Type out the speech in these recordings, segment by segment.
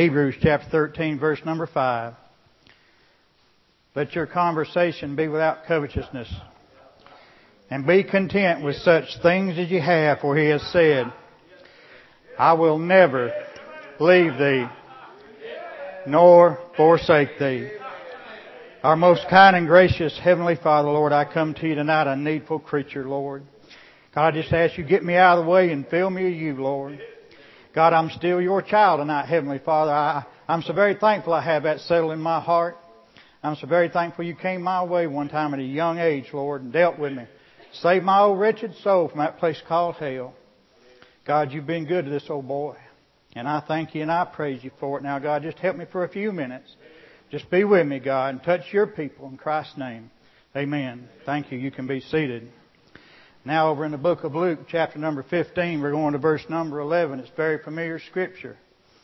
Hebrews chapter 13, verse number 5. Let your conversation be without covetousness, and be content with such things as you have, for He has said, I will never leave thee, nor forsake thee. Our most kind and gracious Heavenly Father, Lord, I come to you tonight, a needful creature, Lord. God, I just ask you to get me out of the way and fill me with you, Lord. God, I'm still your child tonight, Heavenly Father. I'm so very thankful I have that settled in my heart. I'm so very thankful you came my way one time at a young age, Lord, and dealt with me. Saved my old wretched soul from that place called hell. God, you've been good to this old boy. And I thank you and I praise you for it. Now, God, just help me for a few minutes. Just be with me, God, and touch your people in Christ's name. Amen. Thank you. You can be seated. Now over in the book of Luke, chapter number 15, we're going to verse number 11. It's very familiar scripture.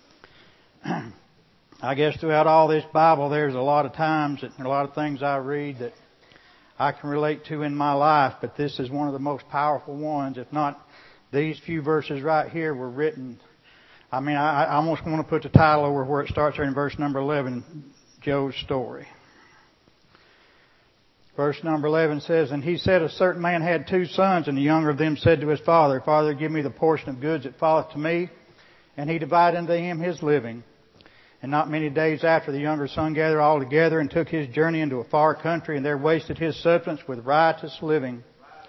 I guess throughout all this Bible, there's a lot of times and a lot of things I read that I can relate to in my life, but this is one of the most powerful ones. If not, these few verses right here were written. I almost want to put the title over where it starts here in verse number 11, Joe's story. Verse number 11 says, And he said, A certain man had 2 sons, and the younger of them said to his father, Father, give me the portion of goods that falleth to me. And he divided unto him his living. And not many days after, the younger son gathered all together and took his journey into a far country, and there wasted his substance with riotous living.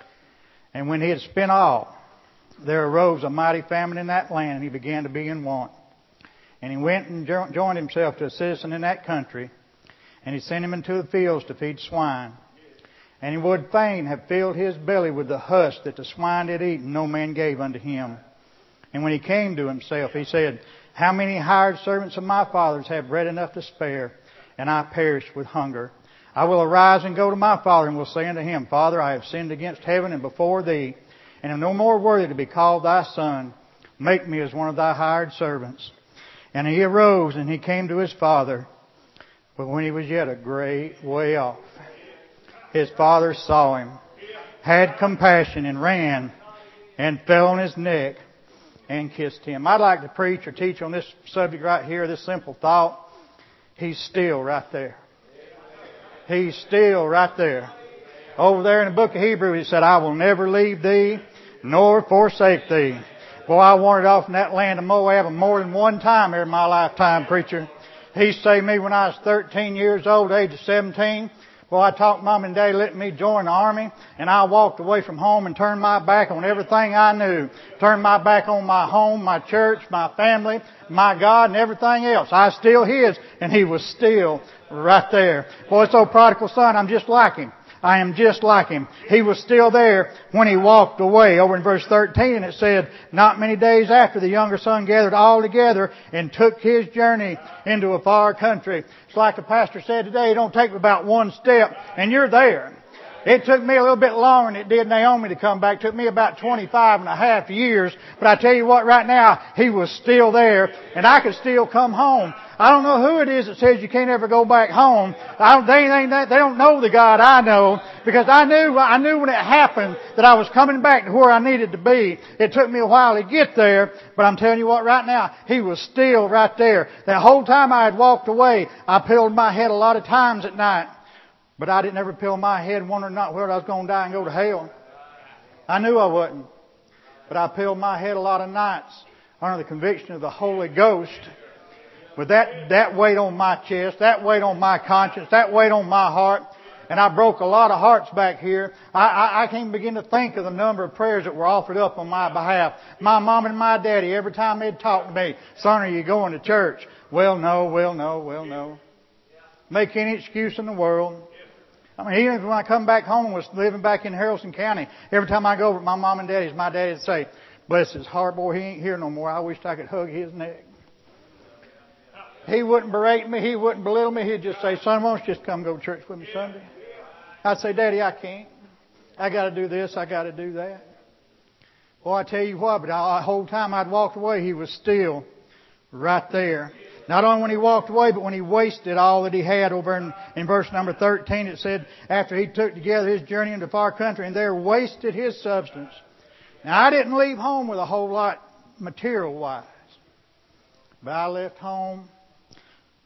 And when he had spent all, there arose a mighty famine in that land, and he began to be in want. And he went and joined himself to a citizen in that country, and he sent him into the fields to feed swine. And he would fain have filled his belly with the husk that the swine did eat, and no man gave unto him. And when he came to himself, he said, How many hired servants of my father's have bread enough to spare, and I perish with hunger? I will arise and go to my father, and will say unto him, Father, I have sinned against heaven and before thee, and am no more worthy to be called thy son. Make me as one of thy hired servants. And he arose, and he came to his father. But when he was yet a great way off, his father saw him, had compassion, and ran, and fell on his neck, and kissed him. I'd like to preach or teach on this subject right here, this simple thought. He's still right there. He's still right there. Over there in the book of Hebrews, he said, I will never leave thee, nor forsake thee. Boy, I wandered off in that land of Moab more than one time in my lifetime, preacher. He saved me when I was 13 years old, age of 17. Well, I talked Mom and Dad letting me join the Army, and I walked away from home and turned my back on everything I knew. Turned my back on my home, my church, my family, my God, and everything else. I was still His, and He was still right there. Boy, it's old prodigal son, I'm just like him. I am just like him. He was still there when he walked away. Over in verse 13 it said, Not many days after, the younger son gathered all together and took his journey into a far country. It's like the pastor said today, it don't take about one step and you're there. It took me a little bit longer than it did Naomi to come back. It took me about 25 and a half years. But I tell you what, right now, he was still there, and I could still come home. I don't know who it is that says you can't ever go back home. They don't know the God I know, because I knew when it happened that I was coming back to where I needed to be. It took me a while to get there, but I'm telling you what, right now, he was still right there. That whole time I had walked away, I pilled my head a lot of times at night. But I didn't ever pill my head wondering not whether I was going to die and go to hell. I knew I wasn't. But I pilled my head a lot of nights under the conviction of the Holy Ghost. With that weight on my chest, that weight on my conscience, that weight on my heart. And I broke a lot of hearts back here. I can't begin to think of the number of prayers that were offered up on my behalf. My mom and my daddy, every time they'd talk to me, Son, are you going to church? Well, no. Make any excuse in the world. I mean, even when I come back home and was living back in Haralson County, every time I go over to my mom and daddy's, my daddy would say, Bless his heart, boy, he ain't here no more. I wish I could hug his neck. He wouldn't berate me. He wouldn't belittle me. He'd just say, Son, why don't you just come go to church with me Sunday? I'd say, Daddy, I can't. I got to do this. I got to do that. Well, I tell you what, but the whole time I'd walked away, he was still right there. Not only when he walked away, but when he wasted all that he had. Over in verse number 13, it said, After he took together his journey into far country, and there wasted his substance. Now, I didn't leave home with a whole lot material-wise. But I left home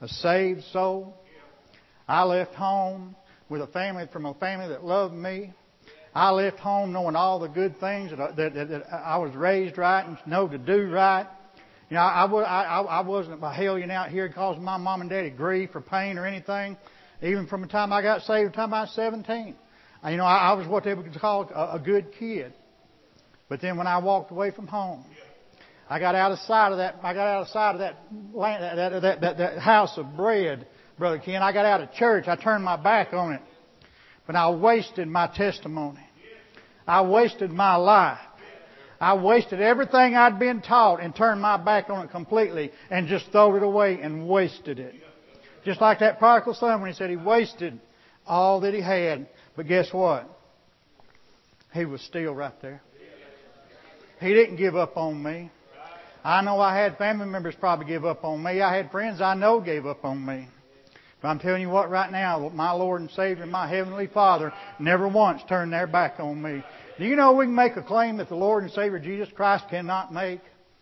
a saved soul. I left home with a family that loved me. I left home knowing all the good things that I was raised right and know to do right. You know, I wasn't a hellion out here causing my mom and daddy grief or pain or anything. Even from the time I got saved to the time I was 17. You know, I was what they would call a good kid. But then when I walked away from home, I got out of sight of that. I got out of sight of that land, that house of bread, Brother Ken. I got out of church. I turned my back on it. But I wasted my testimony. I wasted my life. I wasted everything I'd been taught and turned my back on it completely and just threw it away and wasted it. Just like that prodigal son when he said he wasted all that he had. But guess what? He was still right there. He didn't give up on me. I know I had family members probably give up on me. I had friends I know gave up on me. But I'm telling you what right now, my Lord and Savior, my Heavenly Father, never once turned their back on me. Do you know we can make a claim that the Lord and Savior Jesus Christ cannot make?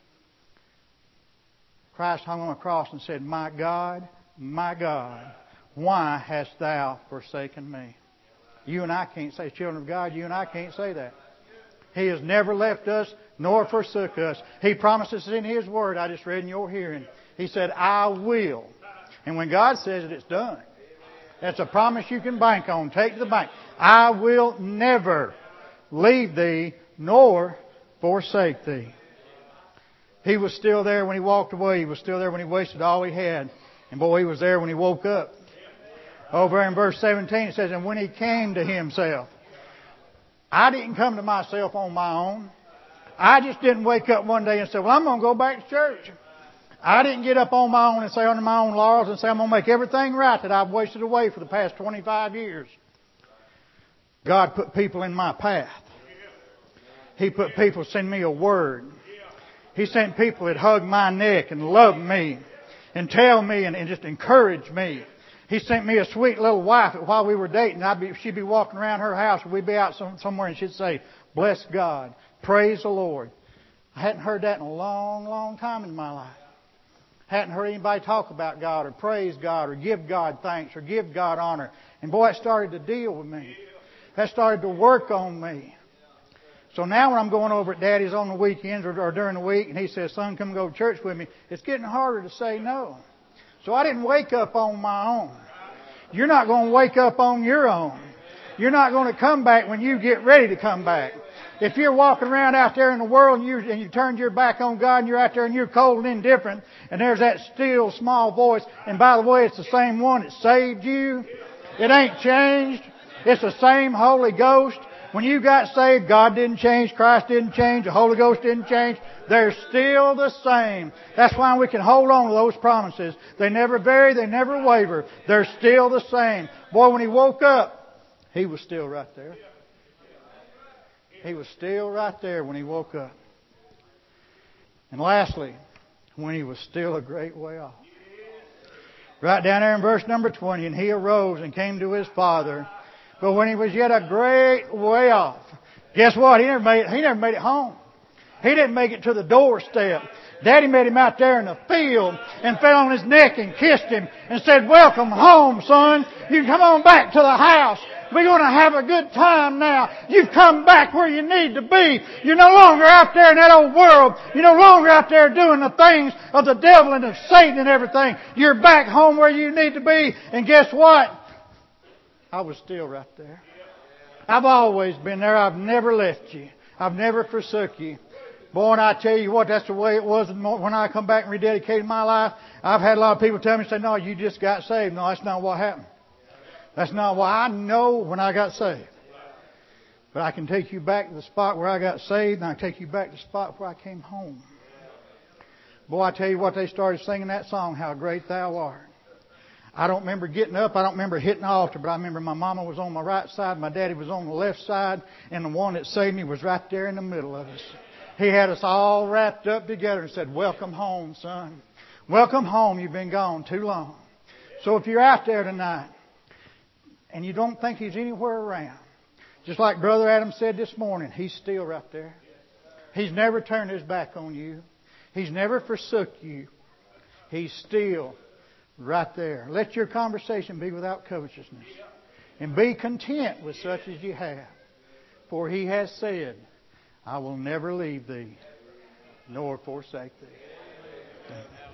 Christ hung on a cross and said, my God, why hast thou forsaken me? You and I can't say, children of God, you and I can't say that. He has never left us nor forsook us. He promises in His Word, I just read in your hearing. He said, I will. And when God says it, it's done. That's a promise you can bank on. Take to the bank. I will never leave thee nor forsake thee. He was still there when he walked away. He was still there when he wasted all he had. And boy, he was there when he woke up. Over in verse 17 it says, and when he came to himself. I didn't come to myself on my own. I just didn't wake up one day and say, well, I'm going to go back to church. I didn't get up on my own and say under my own laurels and say I'm going to make everything right that I've wasted away for the past 25 years. God put people in my path. He put people send me a word. He sent people that hug my neck and love me and tell me and just encourage me. He sent me a sweet little wife that while we were dating, she'd be walking around her house and we'd be out somewhere and she'd say, bless God, praise the Lord. I hadn't heard that in a long, long time in my life. Hadn't heard anybody talk about God or praise God or give God thanks or give God honor. And boy, it started to deal with me. That started to work on me. So now when I'm going over at Daddy's on the weekends or during the week and he says, son, come go to church with me, it's getting harder to say no. So I didn't wake up on my own. You're not going to wake up on your own. You're not going to come back when you get ready to come back. If you're walking around out there in the world and you turned your back on God and you're out there and you're cold and indifferent and there's that still small voice, and by the way, it's the same one that saved you. It ain't changed. It's the same Holy Ghost. When you got saved, God didn't change, Christ didn't change, the Holy Ghost didn't change. They're still the same. That's why we can hold on to those promises. They never vary, they never waver. They're still the same. Boy, when he woke up, he was still right there. He was still right there when he woke up. And lastly, when he was still a great way off. Right down there in verse number 20, and he arose and came to his father. But when he was yet a great way off, guess what? He never made it home. He didn't make it to the doorstep. Daddy met him out there in the field and fell on his neck and kissed him and said, welcome home, son. You come on back to the house. We're going to have a good time now. You've come back where you need to be. You're no longer out there in that old world. You're no longer out there doing the things of the devil and of Satan and everything. You're back home where you need to be. And guess what? I was still right there. I've always been there. I've never left you. I've never forsook you. Boy, and I tell you what, that's the way it was when I come back and rededicated my life. I've had a lot of people tell me, say, no, you just got saved. No, that's not what happened. That's not what I know when I got saved. But I can take you back to the spot where I got saved, and I can take you back to the spot where I came home. Boy, I tell you what, they started singing that song, How Great Thou Art. I don't remember getting up. I don't remember hitting the altar, but I remember my mama was on my right side, my daddy was on the left side, and the one that saved me was right there in the middle of us. He had us all wrapped up together and said, welcome home, son. Welcome home. You've been gone too long. So if you're out there tonight and you don't think He's anywhere around, just like Brother Adam said this morning, He's still right there. He's never turned His back on you. He's never forsook you. He's still Right there. Let your conversation be without covetousness. And be content with such as you have. For He has said, I will never leave thee, nor forsake thee. Amen.